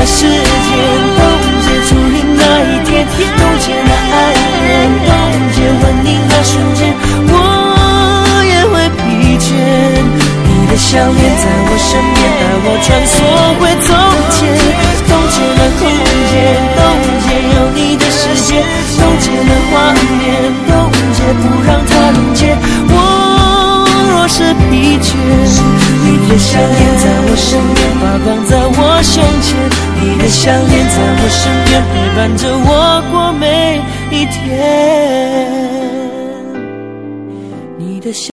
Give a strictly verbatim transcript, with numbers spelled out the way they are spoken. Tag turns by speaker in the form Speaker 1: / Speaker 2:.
Speaker 1: 那时间，冻结初恋那一天，冻结那爱恋，冻结吻你那瞬间，我也会疲倦。你的笑脸在我身边，带我穿梭回从前，冻结了空间，冻结有你的世界，冻结了画面，冻结不让它溶解。我若是疲倦，你的项链在我身边，发光在我胸前。你的项链在我身边，陪伴着我过每一天。